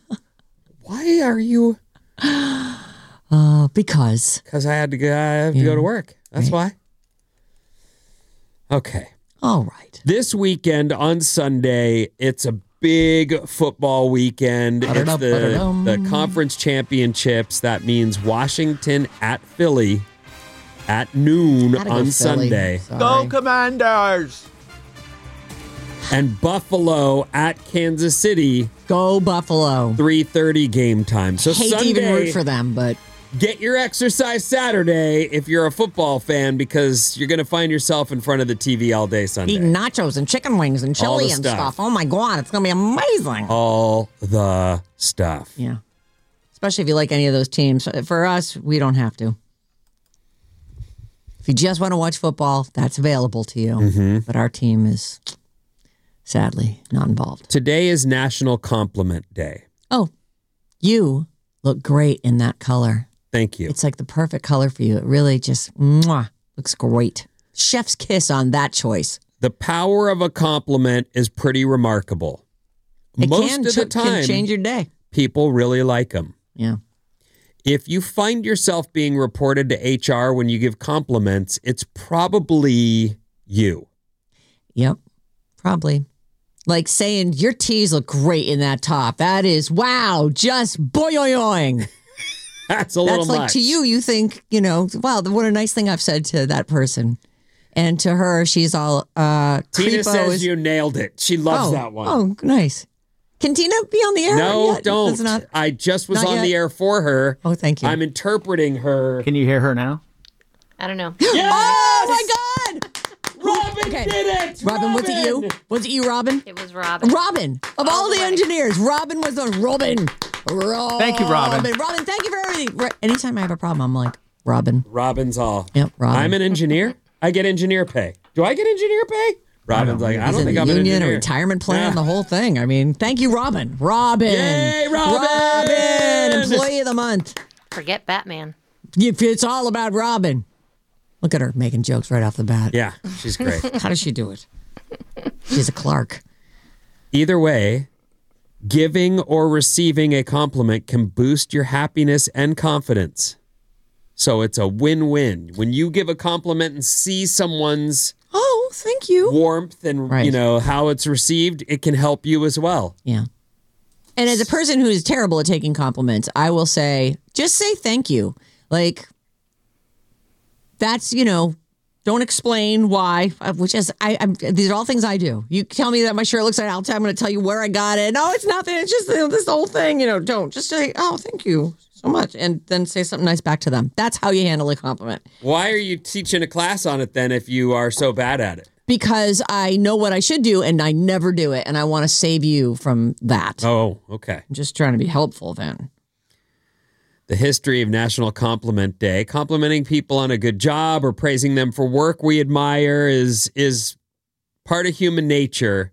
[SPEAKER 8] Why are you?
[SPEAKER 7] Uh, because.
[SPEAKER 8] Because I had to go, I have to
[SPEAKER 7] yeah.
[SPEAKER 8] go to work. That's
[SPEAKER 7] right.
[SPEAKER 8] why. Okay.
[SPEAKER 7] All right.
[SPEAKER 8] This weekend on Sunday, it's a big football weekend. It's the, the conference championships. That means Washington at Philly at noon on Sunday.
[SPEAKER 9] Go Commanders!
[SPEAKER 8] And Buffalo at Kansas City.
[SPEAKER 7] Go Buffalo.
[SPEAKER 8] three thirty game time. So
[SPEAKER 7] Hate
[SPEAKER 8] Sunday,
[SPEAKER 7] to even root for them, but
[SPEAKER 8] get your exercise Saturday if you're a football fan because you're going to find yourself in front of the T V all day Sunday.
[SPEAKER 7] eating nachos and chicken wings and
[SPEAKER 8] All the
[SPEAKER 7] chili and
[SPEAKER 8] stuff.
[SPEAKER 7] stuff. Oh my God, it's going to be amazing.
[SPEAKER 8] All the stuff.
[SPEAKER 7] Yeah. Especially if you like any of those teams. For us, we don't have to. If you just want to watch football, that's available to you.
[SPEAKER 8] Mm-hmm.
[SPEAKER 7] But our team is sadly not involved.
[SPEAKER 8] Today is National Compliment Day.
[SPEAKER 7] Oh, you look great in that color.
[SPEAKER 8] Thank you.
[SPEAKER 7] It's like the perfect color for you. It really just mwah, looks great. Chef's kiss on that choice.
[SPEAKER 8] The power of a compliment is pretty remarkable.
[SPEAKER 7] It
[SPEAKER 8] Most
[SPEAKER 7] can,
[SPEAKER 8] of the
[SPEAKER 7] ch-
[SPEAKER 8] time,
[SPEAKER 7] can change your day.
[SPEAKER 8] people really like them.
[SPEAKER 7] Yeah.
[SPEAKER 8] If you find yourself being reported to H R when you give compliments, it's probably you.
[SPEAKER 7] Yep. Probably. Like saying, your tees look great in that top. That is, wow, just boing.
[SPEAKER 8] That's a little
[SPEAKER 7] That's like
[SPEAKER 8] much.
[SPEAKER 7] to you, you think, you know, wow, what a nice thing I've said to that person. And to her, she's all, uh,
[SPEAKER 8] Tina
[SPEAKER 7] creepo
[SPEAKER 8] says
[SPEAKER 7] is-
[SPEAKER 8] you nailed it. She loves
[SPEAKER 7] oh,
[SPEAKER 8] that one.
[SPEAKER 7] Oh, nice. Can Tina be on the air?
[SPEAKER 8] No,
[SPEAKER 7] yet?
[SPEAKER 8] don't.
[SPEAKER 7] It's not-
[SPEAKER 8] I just was
[SPEAKER 7] not
[SPEAKER 8] on
[SPEAKER 7] yet?
[SPEAKER 8] the air for her.
[SPEAKER 7] Oh, thank you.
[SPEAKER 8] I'm interpreting her.
[SPEAKER 9] Can you hear her now?
[SPEAKER 10] I don't know.
[SPEAKER 8] Yes!
[SPEAKER 7] Oh, my God!
[SPEAKER 8] Robin
[SPEAKER 7] Okay.
[SPEAKER 8] did it!
[SPEAKER 7] Robin, was it you? Was it you, Robin?
[SPEAKER 10] It was Robin.
[SPEAKER 7] Robin. Of all,
[SPEAKER 10] All
[SPEAKER 7] the
[SPEAKER 10] the way.
[SPEAKER 7] engineers, Robin was the Robin. Robin.
[SPEAKER 9] Thank you, Robin.
[SPEAKER 7] Robin, thank you for everything. Ro- Anytime I have a problem, I'm like, Robin.
[SPEAKER 8] Robin's all.
[SPEAKER 7] Yep, Robin.
[SPEAKER 8] I'm an engineer. I get engineer pay. Do I get engineer pay? Robin's like, I
[SPEAKER 7] He's
[SPEAKER 8] don't
[SPEAKER 7] in
[SPEAKER 8] think
[SPEAKER 7] the
[SPEAKER 8] I'm an
[SPEAKER 7] union,
[SPEAKER 8] engineer.
[SPEAKER 7] a retirement plan,
[SPEAKER 8] Yeah.
[SPEAKER 7] the whole thing. I mean, thank you, Robin. Robin.
[SPEAKER 8] Yay, Robin!
[SPEAKER 7] Robin, employee of the month.
[SPEAKER 10] Forget Batman.
[SPEAKER 7] If it's all about Robin. Look at her making jokes right off the bat.
[SPEAKER 8] Yeah, she's great.
[SPEAKER 7] How does she do it? She's a Clark.
[SPEAKER 8] Either way, Giving or receiving a compliment can boost your happiness and confidence. So it's a win-win. When you give a compliment and see someone's
[SPEAKER 7] oh, thank you.
[SPEAKER 8] warmth and
[SPEAKER 7] Right.
[SPEAKER 8] you know how it's received, it can help you as well.
[SPEAKER 7] Yeah. And as a person who is terrible at taking compliments, I will say, just say thank you. Like, that's, you know, don't explain why, which is, I, I'm, these are all things I do. You tell me that my shirt looks like I'll tell, I'm going to tell you where I got it. No, it's nothing. It's just you know, this whole thing, you know, don't just say, oh, thank you so much. And then say something nice back to them. That's how you handle a compliment.
[SPEAKER 8] Why are you teaching a class on it then if you are so bad at it?
[SPEAKER 7] Because I know what I should do and I never do it. And I want to save you from that.
[SPEAKER 8] Oh, okay.
[SPEAKER 7] I'm just trying to be helpful then.
[SPEAKER 8] The history of National Compliment Day. Complimenting people on a good job or praising them for work we admire is is part of human nature.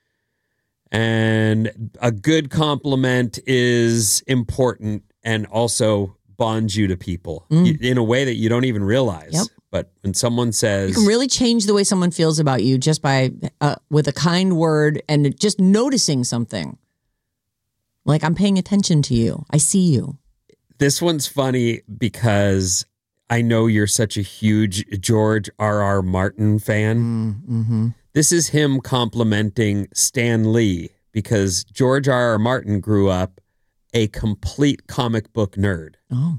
[SPEAKER 8] And a good compliment is important and also bonds you to people
[SPEAKER 7] Mm.
[SPEAKER 8] in a way that you don't even realize.
[SPEAKER 7] Yep.
[SPEAKER 8] But when someone says...
[SPEAKER 7] You can really change the way someone feels about you just by, uh, with a kind word and just noticing something. Like, I'm paying attention to you. I see you.
[SPEAKER 8] This one's funny because I know you're such a huge George R R. Martin fan.
[SPEAKER 7] Mm-hmm.
[SPEAKER 8] This is him complimenting Stan Lee because George R R. Martin grew up a complete comic book nerd.
[SPEAKER 7] Oh.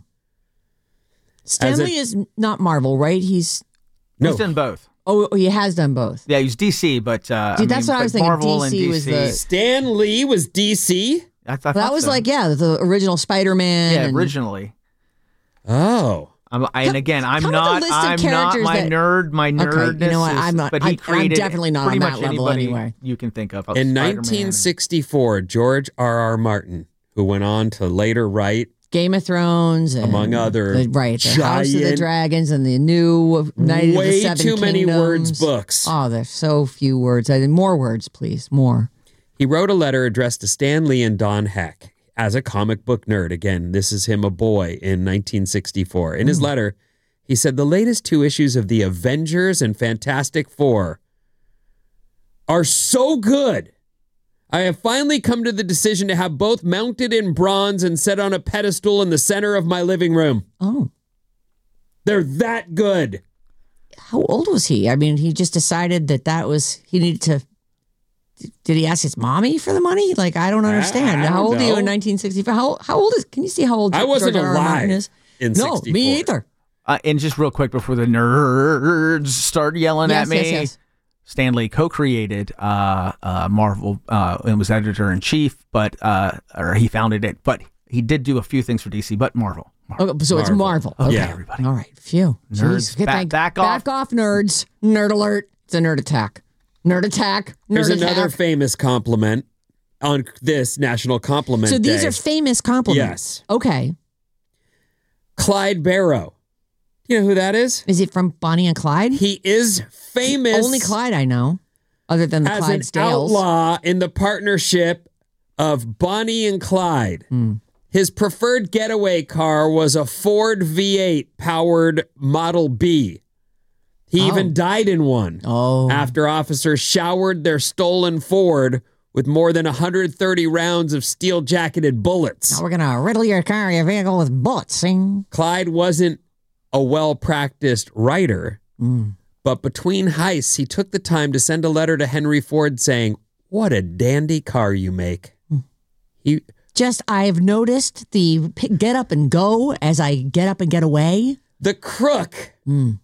[SPEAKER 7] Stanley
[SPEAKER 8] a-
[SPEAKER 7] is not Marvel, right? He's
[SPEAKER 8] No.
[SPEAKER 9] He's done both.
[SPEAKER 7] oh, he has done both.
[SPEAKER 9] Yeah, he's D C, but uh,
[SPEAKER 7] Dude,
[SPEAKER 9] I
[SPEAKER 7] that's
[SPEAKER 9] mean,
[SPEAKER 7] what I was
[SPEAKER 9] but
[SPEAKER 7] thinking.
[SPEAKER 9] Marvel
[SPEAKER 7] D C
[SPEAKER 9] and
[SPEAKER 7] was
[SPEAKER 9] D C.
[SPEAKER 7] the-
[SPEAKER 8] Stan Lee was D C?
[SPEAKER 9] I thought
[SPEAKER 7] That was
[SPEAKER 9] so.
[SPEAKER 7] like, yeah, the original Spider-Man.
[SPEAKER 9] yeah,
[SPEAKER 7] and-
[SPEAKER 9] originally.
[SPEAKER 8] Oh.
[SPEAKER 9] I'm, I, and again, I'm
[SPEAKER 7] come with a
[SPEAKER 9] not.
[SPEAKER 7] list of
[SPEAKER 9] I'm not
[SPEAKER 7] characters
[SPEAKER 9] my
[SPEAKER 7] that-
[SPEAKER 9] nerd. My nerdness.
[SPEAKER 7] Okay, you know what?
[SPEAKER 9] is-
[SPEAKER 7] I'm not-
[SPEAKER 9] But
[SPEAKER 7] I-
[SPEAKER 9] he
[SPEAKER 7] I'm
[SPEAKER 9] created
[SPEAKER 7] definitely not
[SPEAKER 9] pretty
[SPEAKER 7] on
[SPEAKER 9] much
[SPEAKER 7] that level
[SPEAKER 9] anybody
[SPEAKER 7] anyway.
[SPEAKER 9] You can think of. of
[SPEAKER 8] In
[SPEAKER 9] Spider-Man
[SPEAKER 8] nineteen sixty-four, George R R. Martin, who went on to later write
[SPEAKER 7] Game of Thrones, and
[SPEAKER 8] Among other
[SPEAKER 7] the, right, the House of the
[SPEAKER 8] giant-
[SPEAKER 7] Dragons, and the new Night of the
[SPEAKER 8] way
[SPEAKER 7] Seven
[SPEAKER 8] too many
[SPEAKER 7] Kingdoms.
[SPEAKER 8] words books.
[SPEAKER 7] Oh, there's so few words. I more words, please, more.
[SPEAKER 8] He wrote a letter addressed to Stan Lee and Don Heck as a comic book nerd. Again, this is him, a boy, in nineteen sixty-four. In his letter, he said the latest two issues of the Avengers and Fantastic Four are so good. I have finally come to the decision to have both mounted in bronze and set on a pedestal in the center of my living room.
[SPEAKER 7] Oh.
[SPEAKER 8] They're that good.
[SPEAKER 7] How old was he? I mean, he just decided that that was, he needed to, did he ask his mommy for the money? Like, I don't understand.
[SPEAKER 8] I don't
[SPEAKER 7] how old are you
[SPEAKER 8] know.
[SPEAKER 7] in nineteen sixty-five? How, how old is, can you see how old
[SPEAKER 8] I wasn't
[SPEAKER 7] George R. R. Martin
[SPEAKER 8] alive
[SPEAKER 7] is?
[SPEAKER 8] in
[SPEAKER 7] No,
[SPEAKER 8] sixty-four.
[SPEAKER 7] me either.
[SPEAKER 9] Uh, and just real quick before the nerds start yelling
[SPEAKER 7] Yes,
[SPEAKER 9] at me,
[SPEAKER 7] yes, yes.
[SPEAKER 9] Stan Lee co-created uh, uh, Marvel uh, and was editor in chief, but uh, or he founded it. But he did do a few things for D C, but Marvel. Marvel.
[SPEAKER 7] Okay, so it's Marvel. Okay.
[SPEAKER 8] Yeah.
[SPEAKER 9] everybody.
[SPEAKER 7] All right. Phew.
[SPEAKER 9] Nerds,
[SPEAKER 7] Jeez. Get
[SPEAKER 9] back-
[SPEAKER 7] back,
[SPEAKER 9] back off.
[SPEAKER 7] Back off, nerds. Nerd alert. It's a nerd attack. Nerd attack. Nerd
[SPEAKER 8] Here's
[SPEAKER 7] attack.
[SPEAKER 8] another famous compliment on this National Compliment
[SPEAKER 7] So these
[SPEAKER 8] Day.
[SPEAKER 7] are famous compliments.
[SPEAKER 8] Yes.
[SPEAKER 7] Okay.
[SPEAKER 8] Clyde Barrow. Do you know who that is?
[SPEAKER 7] Is it from Bonnie and Clyde?
[SPEAKER 8] He is famous
[SPEAKER 7] Only Clyde I know, other than the
[SPEAKER 8] as an
[SPEAKER 7] Clydesdales.
[SPEAKER 8] outlaw in the partnership of Bonnie and Clyde.
[SPEAKER 7] Hmm.
[SPEAKER 8] His preferred getaway car was a Ford V eight powered Model B. He
[SPEAKER 7] Oh.
[SPEAKER 8] even died in one
[SPEAKER 7] Oh.
[SPEAKER 8] after officers showered their stolen Ford with more than one hundred thirty rounds of steel-jacketed bullets.
[SPEAKER 7] Now we're gonna riddle your car, your vehicle with bullets. See?
[SPEAKER 8] Clyde wasn't a well-practiced writer,
[SPEAKER 7] Mm.
[SPEAKER 8] but between heists, he took the time to send a letter to Henry Ford saying, "What a dandy car you make." He
[SPEAKER 7] Just I've noticed the p- get up and go as I get up and get away.
[SPEAKER 8] the crook.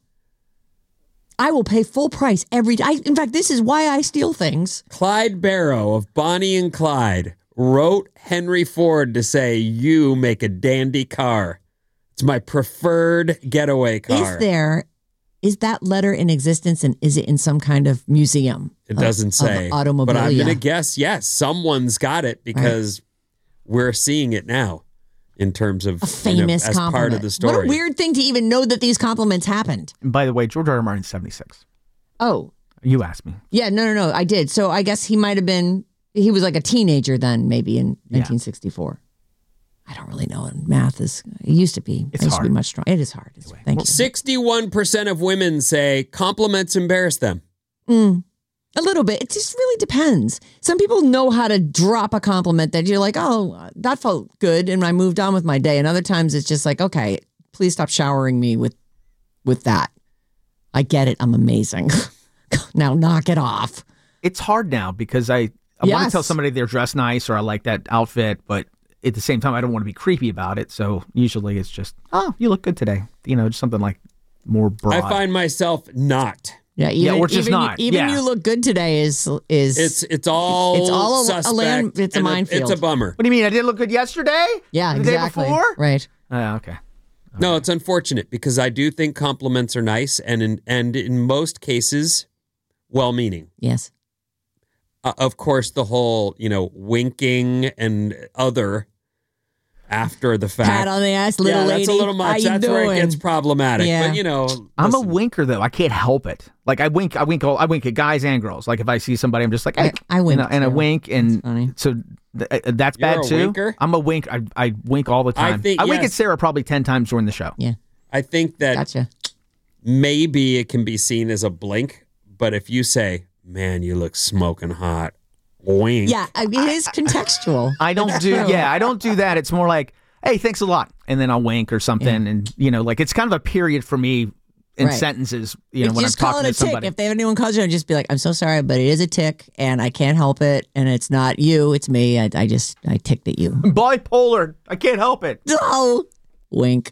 [SPEAKER 7] I will pay full price every I In fact, this is why I steal things.
[SPEAKER 8] Clyde Barrow of Bonnie and Clyde wrote Henry Ford to say, "You make a dandy car. It's my preferred getaway car."
[SPEAKER 7] Is there, is that letter in existence and is it in some kind of museum?
[SPEAKER 8] It
[SPEAKER 7] of-
[SPEAKER 8] doesn't
[SPEAKER 7] of
[SPEAKER 8] say.
[SPEAKER 7] automobilia.
[SPEAKER 8] But I'm going to guess, yes, someone's got it because we're seeing it now in terms of
[SPEAKER 7] A famous
[SPEAKER 8] you know, as
[SPEAKER 7] compliment.
[SPEAKER 8] part of the story.
[SPEAKER 7] What a weird thing to even know that these compliments happened.
[SPEAKER 9] And by the way, George R. R. Martin's seventy-six.
[SPEAKER 7] Oh,
[SPEAKER 9] You asked me.
[SPEAKER 7] yeah, no, no, no, I did. So I guess he might have been, he was like a teenager then, maybe in nineteen sixty-four. I don't really know. Math is, it used to be.
[SPEAKER 9] It's
[SPEAKER 7] it used to be
[SPEAKER 9] hard.
[SPEAKER 7] much stronger. It is hard. Thank you.
[SPEAKER 8] sixty-one percent of women say compliments embarrass them.
[SPEAKER 7] Mm. A little bit. It just really depends. Some people know how to drop a compliment that you're like, oh, that felt good, and I moved on with my day. And other times it's just like, okay, please stop showering me with with that. I get it. I'm amazing. Now knock it off.
[SPEAKER 9] It's hard now because I, I want
[SPEAKER 7] Yes.
[SPEAKER 9] to tell somebody they're dressed nice or I like that outfit, but at the same time, I don't want to be creepy about it. So usually it's just, oh, you look good today. You know, just something like more broad.
[SPEAKER 8] I find myself not.
[SPEAKER 7] Yeah, even,
[SPEAKER 9] Yeah, or just
[SPEAKER 7] even,
[SPEAKER 9] not.
[SPEAKER 7] Even
[SPEAKER 9] Yeah.
[SPEAKER 7] you look good today is is
[SPEAKER 8] It's it's all
[SPEAKER 7] It's all a- a
[SPEAKER 8] suspect,
[SPEAKER 7] land- it's a
[SPEAKER 8] and
[SPEAKER 7] minefield.
[SPEAKER 8] It's a bummer.
[SPEAKER 9] What do you mean? I didn't look good yesterday?
[SPEAKER 7] yeah,
[SPEAKER 9] The
[SPEAKER 7] exactly
[SPEAKER 9] day before?
[SPEAKER 7] right.
[SPEAKER 9] Oh, okay.
[SPEAKER 8] No, it's unfortunate because I do think compliments are nice, and in, and in most cases, well-meaning.
[SPEAKER 7] Yes.
[SPEAKER 8] Uh, of course, the whole you know winking and other after the fact.
[SPEAKER 7] Pat on the ass, little
[SPEAKER 8] yeah,
[SPEAKER 7] lady.
[SPEAKER 8] that's a little
[SPEAKER 7] How
[SPEAKER 8] much.
[SPEAKER 7] you
[SPEAKER 8] That's where it
[SPEAKER 7] doing?
[SPEAKER 8] gets problematic.
[SPEAKER 7] Yeah.
[SPEAKER 8] But you know,
[SPEAKER 9] I'm a
[SPEAKER 8] listen,
[SPEAKER 9] winker though. I can't help it. Like I wink, I wink, all, I wink at guys and girls. Like if I see somebody, I'm just like, hey,
[SPEAKER 7] I- I wink
[SPEAKER 9] and, I- and I
[SPEAKER 7] too.
[SPEAKER 9] wink, and
[SPEAKER 7] That's funny.
[SPEAKER 9] so th- uh, that's
[SPEAKER 8] You're
[SPEAKER 9] bad
[SPEAKER 8] a
[SPEAKER 9] too.
[SPEAKER 8] winker?
[SPEAKER 9] I'm a wink. I, I wink all the
[SPEAKER 8] I
[SPEAKER 9] time.
[SPEAKER 8] think-
[SPEAKER 9] I wink
[SPEAKER 8] yes.
[SPEAKER 9] at Sarah probably ten times during the show.
[SPEAKER 7] Yeah.
[SPEAKER 8] I think that
[SPEAKER 7] Gotcha.
[SPEAKER 8] maybe it can be seen as a blink, but if you say, "Man, you look smoking hot," wink.
[SPEAKER 7] Yeah, I mean, it is contextual.
[SPEAKER 9] I don't do. Yeah, I don't do that. It's more like, hey, thanks a lot, and then I'll wink or something, and you know, like it's kind of a period for me in
[SPEAKER 7] Right.
[SPEAKER 9] sentences. You know,
[SPEAKER 7] If
[SPEAKER 9] when
[SPEAKER 7] you
[SPEAKER 9] I'm
[SPEAKER 7] just call
[SPEAKER 9] talking
[SPEAKER 7] it a
[SPEAKER 9] to somebody.
[SPEAKER 7] tick. If anyone calls you, just be like, "I'm so sorry, but it is a tick, and I can't help it, and it's not you, it's me. I, I just I ticked at you."
[SPEAKER 9] Bipolar. I can't help it.
[SPEAKER 7] No, wink.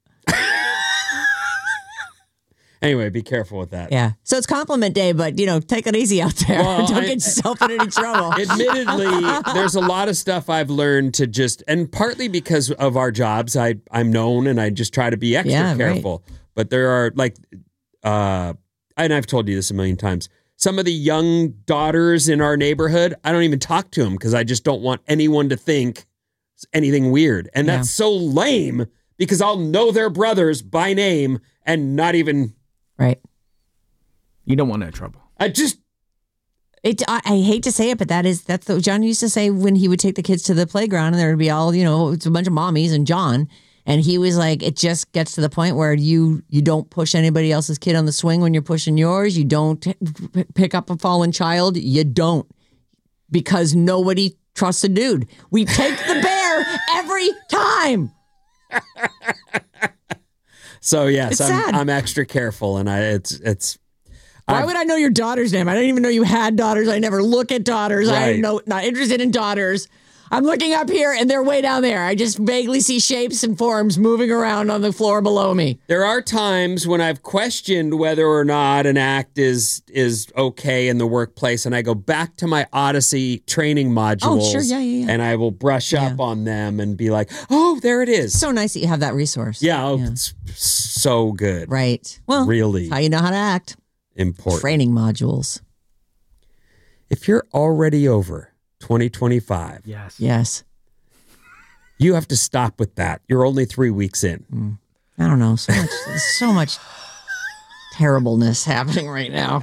[SPEAKER 8] Anyway, be careful with that.
[SPEAKER 7] Yeah. So it's compliment day, but you know, take it easy out there.
[SPEAKER 8] Well,
[SPEAKER 7] Don't
[SPEAKER 8] I-
[SPEAKER 7] get yourself in any trouble.
[SPEAKER 8] Admittedly, there's a lot of stuff I've learned to just, and partly because of our jobs, I I'm known and I just try to be extra
[SPEAKER 7] Yeah, right.
[SPEAKER 8] careful. But there are like, uh, and I've told you this a million times. Some of the young daughters in our neighborhood, I don't even talk to them because I just don't want anyone to think anything weird, and that's so lame because I'll know their brothers by name and not even.
[SPEAKER 7] Right.
[SPEAKER 9] You don't want no trouble.
[SPEAKER 8] I just.
[SPEAKER 7] It, I, I hate to say it, but that is that's what John used to say when he would take the kids to the playground, and there would be all you know, it's a bunch of mommies and John, and he was like, it just gets to the point where you you don't push anybody else's kid on the swing when you're pushing yours. You don't t- p- pick up a fallen child. You don't, because nobody trusts a dude. We take the bear every time.
[SPEAKER 8] So yes,
[SPEAKER 7] It's
[SPEAKER 8] I'm
[SPEAKER 7] sad.
[SPEAKER 8] I'm extra careful, and I it's it's.
[SPEAKER 7] Why
[SPEAKER 8] I've-
[SPEAKER 7] would I know your daughter's name? I didn't even know you had daughters. I never look at daughters.
[SPEAKER 8] Right.
[SPEAKER 7] I'm no, not interested in daughters. I'm looking up here and they're way down there. I just vaguely see shapes and forms moving around on the floor below me.
[SPEAKER 8] There are times when I've questioned whether or not an act is is okay in the workplace, and I go back to my Odyssey training modules.
[SPEAKER 7] Oh, sure. Yeah, yeah, yeah.
[SPEAKER 8] And I will brush up on them and be like, "Oh, there it is."
[SPEAKER 7] So nice that you have that resource.
[SPEAKER 8] Yeah, oh, it's so good.
[SPEAKER 7] Right. Well,
[SPEAKER 8] Really
[SPEAKER 7] that's how you know how to act.
[SPEAKER 8] important.
[SPEAKER 7] Training modules.
[SPEAKER 8] If you're already over twenty twenty-five,
[SPEAKER 9] Yes.
[SPEAKER 7] Yes.
[SPEAKER 8] you have to stop with that. You're only three weeks in.
[SPEAKER 7] I don't know. So much, there's so much terribleness happening right now.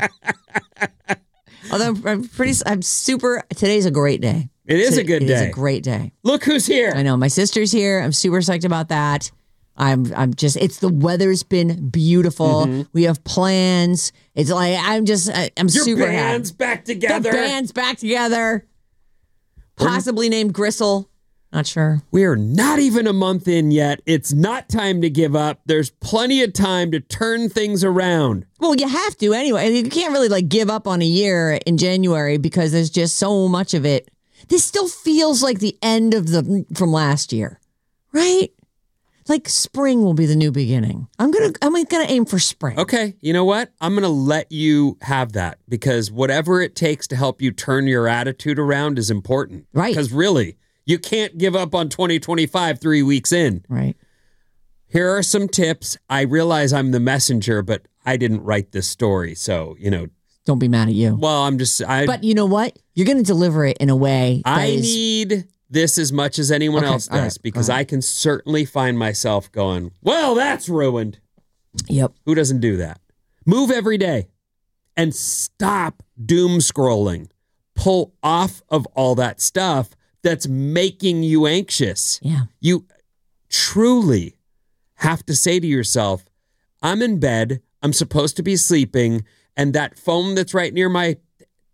[SPEAKER 7] Although I'm pretty, I'm super. Today's a great day.
[SPEAKER 8] It is
[SPEAKER 7] Today-
[SPEAKER 8] a good
[SPEAKER 7] It is
[SPEAKER 8] day.
[SPEAKER 7] a great day.
[SPEAKER 8] Look who's here.
[SPEAKER 7] I know my sister's here. I'm super psyched about that. I'm I'm just it's the weather's been beautiful.
[SPEAKER 8] Mm-hmm.
[SPEAKER 7] We have plans. It's like I'm just I, I'm
[SPEAKER 8] Your
[SPEAKER 7] super
[SPEAKER 8] band's
[SPEAKER 7] happy.
[SPEAKER 8] back together.
[SPEAKER 7] The band's back together. Possibly named Gristle. Not sure.
[SPEAKER 8] We are not even a month in yet. It's not time to give up. There's plenty of time to turn things around.
[SPEAKER 7] Well, you have to anyway. You can't really like give up on a year in January because there's just so much of it. This still feels like the end of the from last year, right? Like spring will be the new beginning. I'm gonna I'm gonna aim for spring.
[SPEAKER 8] Okay, you know what? I'm going to let you have that because whatever it takes to help you turn your attitude around is important.
[SPEAKER 7] Right.
[SPEAKER 8] Because really, you can't give up on twenty twenty-five three weeks in.
[SPEAKER 7] Right.
[SPEAKER 8] Here are some tips. I realize I'm the messenger, but I didn't write this story. So, you know,
[SPEAKER 7] Don't be mad at you.
[SPEAKER 8] well, I'm just, I,
[SPEAKER 7] But you know what? You're going to deliver it in a way that
[SPEAKER 8] I
[SPEAKER 7] is-
[SPEAKER 8] need this as much as anyone
[SPEAKER 7] Okay,
[SPEAKER 8] else
[SPEAKER 7] all
[SPEAKER 8] does
[SPEAKER 7] right,
[SPEAKER 8] because
[SPEAKER 7] all right.
[SPEAKER 8] I can certainly find myself going, well, that's ruined.
[SPEAKER 7] Yep.
[SPEAKER 8] Who doesn't do that? Move every day and stop doom scrolling. Pull off of all that stuff that's making you anxious.
[SPEAKER 7] Yeah.
[SPEAKER 8] You truly have to say to yourself, I'm in bed, I'm supposed to be sleeping, and that phone that's right near my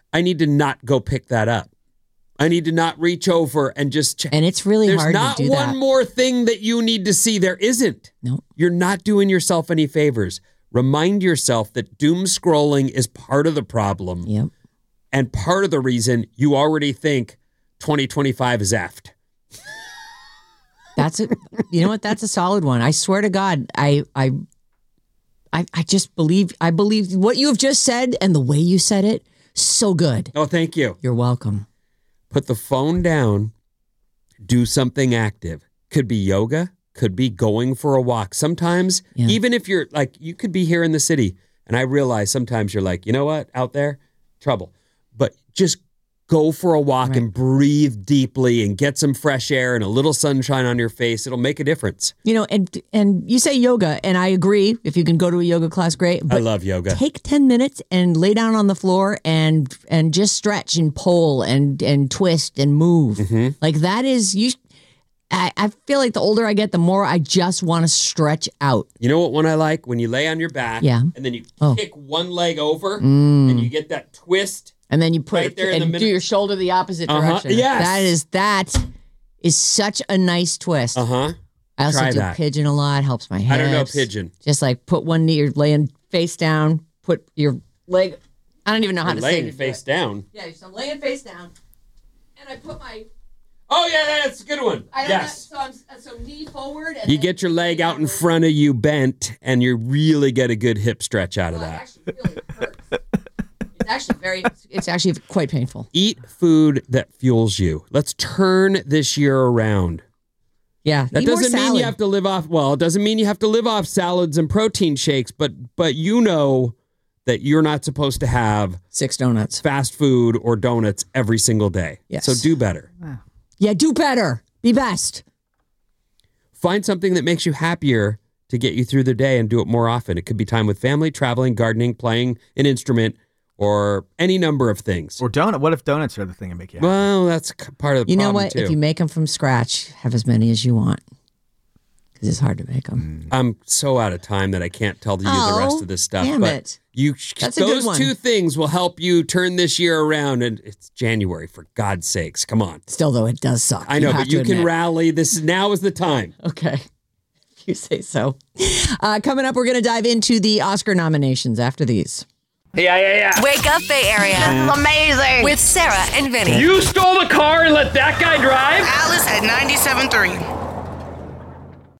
[SPEAKER 8] I need to not go pick that up. I need to not reach over and just check.
[SPEAKER 7] And it's really
[SPEAKER 8] There's
[SPEAKER 7] hard
[SPEAKER 8] not
[SPEAKER 7] to do
[SPEAKER 8] one
[SPEAKER 7] that.
[SPEAKER 8] more thing that you need to see. There isn't.
[SPEAKER 7] No.
[SPEAKER 8] You're not doing yourself any favors. Remind yourself that doom scrolling is part of the problem.
[SPEAKER 7] Yep.
[SPEAKER 8] And part of the reason you already think twenty twenty-five is effed.
[SPEAKER 7] That's it. You know what? That's a solid one. I swear to God, I, I, I, I just believe. I believe what you have just said and the way you said it. So good.
[SPEAKER 8] Oh, thank you.
[SPEAKER 7] You're welcome.
[SPEAKER 8] Put the phone down. Do something active. Could be yoga. Could be going for a walk. Sometimes,
[SPEAKER 7] Yeah.
[SPEAKER 8] even if you're like, you could be here in the city, and I realize sometimes you're like, you know what, out there, trouble. But just go for a walk
[SPEAKER 7] Right.
[SPEAKER 8] and breathe deeply and get some fresh air and a little sunshine on your face. It'll make a difference.
[SPEAKER 7] You know, and and you say yoga, and I agree. If you can go to a yoga class, great. But
[SPEAKER 8] I love yoga.
[SPEAKER 7] take ten minutes and lay down on the floor and and just stretch and pull and and twist and move.
[SPEAKER 8] Mm-hmm.
[SPEAKER 7] Like that is you. I, I feel like the older I get, the more I just want to stretch out.
[SPEAKER 8] You know what one I like? When you lay on your back
[SPEAKER 7] Yeah.
[SPEAKER 8] and then you
[SPEAKER 7] Oh.
[SPEAKER 8] kick one leg over
[SPEAKER 7] Mm.
[SPEAKER 8] and you get that twist.
[SPEAKER 7] And then you put
[SPEAKER 8] Right
[SPEAKER 7] it
[SPEAKER 8] there in the
[SPEAKER 7] and
[SPEAKER 8] middle.
[SPEAKER 7] do your shoulder the opposite
[SPEAKER 8] Uh-huh.
[SPEAKER 7] direction.
[SPEAKER 8] Yes.
[SPEAKER 7] That is that is such a nice twist.
[SPEAKER 8] Uh-huh.
[SPEAKER 7] I also
[SPEAKER 8] Try
[SPEAKER 7] do
[SPEAKER 8] that.
[SPEAKER 7] pigeon a lot. Helps my hips.
[SPEAKER 8] I don't know pigeon.
[SPEAKER 7] Just like put one knee, you're laying face down. Put your leg. I don't even know how
[SPEAKER 8] You're
[SPEAKER 7] to
[SPEAKER 8] laying
[SPEAKER 7] say it.
[SPEAKER 8] face down.
[SPEAKER 7] Yeah, so I'm laying face down, and I put my.
[SPEAKER 8] Oh, yeah, that's a good one.
[SPEAKER 7] I don't
[SPEAKER 8] Yes.
[SPEAKER 7] know, so I'm so knee forward. And
[SPEAKER 8] You
[SPEAKER 7] then
[SPEAKER 8] get your leg out in front of you bent, and you really get a good hip stretch out of
[SPEAKER 7] Well, it
[SPEAKER 8] that.
[SPEAKER 7] actually really hurts. It's actually very. It's actually quite painful.
[SPEAKER 8] Eat food that fuels you. Let's turn this year around.
[SPEAKER 7] Yeah,
[SPEAKER 8] That
[SPEAKER 7] eat more
[SPEAKER 8] doesn't mean
[SPEAKER 7] salad.
[SPEAKER 8] you have to live off, well, it doesn't mean you have to live off salads and protein shakes, but but you know that you're not supposed to have
[SPEAKER 7] six donuts,
[SPEAKER 8] fast food, or donuts every single day.
[SPEAKER 7] Yes.
[SPEAKER 8] So do better.
[SPEAKER 7] Yeah, do better. Be best.
[SPEAKER 8] Find something that makes you happier to get you through the day and do it more often. It could be time with family, traveling, gardening, playing an instrument, or any number of things.
[SPEAKER 9] Or donut. What if donuts are the thing that make you happy?
[SPEAKER 8] Well, that's c- part of the
[SPEAKER 7] You know
[SPEAKER 8] problem
[SPEAKER 7] what?
[SPEAKER 8] too.
[SPEAKER 7] If you make them from scratch, have as many as you want. Because it's hard to make them.
[SPEAKER 8] I'm so out of time that I can't tell you
[SPEAKER 7] Oh,
[SPEAKER 8] the rest of this stuff.
[SPEAKER 7] damn
[SPEAKER 8] but
[SPEAKER 7] it.
[SPEAKER 8] You,
[SPEAKER 7] That's a good
[SPEAKER 8] those
[SPEAKER 7] one.
[SPEAKER 8] two things will help you turn this year around. And it's January, for God's sakes. Come on.
[SPEAKER 7] Still, though, it does suck.
[SPEAKER 8] I know,
[SPEAKER 7] have
[SPEAKER 8] but you
[SPEAKER 7] to
[SPEAKER 8] can
[SPEAKER 7] admit.
[SPEAKER 8] rally. This now is the time.
[SPEAKER 7] Okay. If you say so. Uh, coming up, we're going to dive into the Oscar nominations after these.
[SPEAKER 4] Yeah, yeah, yeah.
[SPEAKER 6] Wake up, Bay Area. This is amazing.
[SPEAKER 11] With Sarah and Vinny.
[SPEAKER 4] You stole the car and let that guy drive?
[SPEAKER 6] Alice at ninety-seven point three.